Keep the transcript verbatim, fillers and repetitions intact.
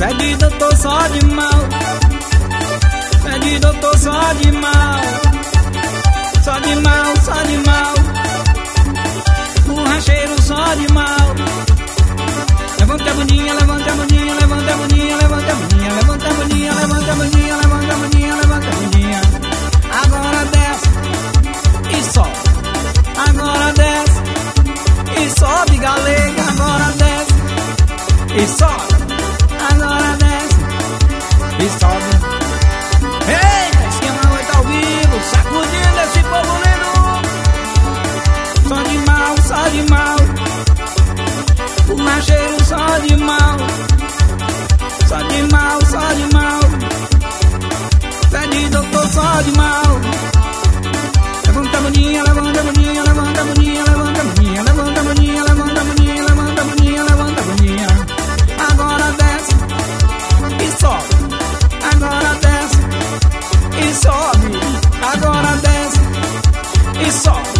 Pede doutor só de mal, pede doutor só de mal, só de mal, só de mal, borracheiro só de mal. Levanta a bundinha, levanta a bundinha, levanta a bundinha, levanta a bundinha, levanta a bundinha, levanta a bundinha, levanta a bundinha, levanta a bundinha. Agora desce e sobe, agora desce e sobe, galega. Agora desce e sobe, agora desce e sobe. Eita, esquema oito ao vivo, sacudindo esse povo lindo. Só de mal, só de mal, o macheiro só de mal, só de mal, só de mal, pede doutor só de mal. Levanta a bundinha, levanta a bundinha, levanta a bundinha, levanta a bundinha, levanta a bundinha, levanta a bundinha, levanta a bundinha, levanta a bundinha. Agora desce e sobe, agora desce e sobe, agora desce e sobe.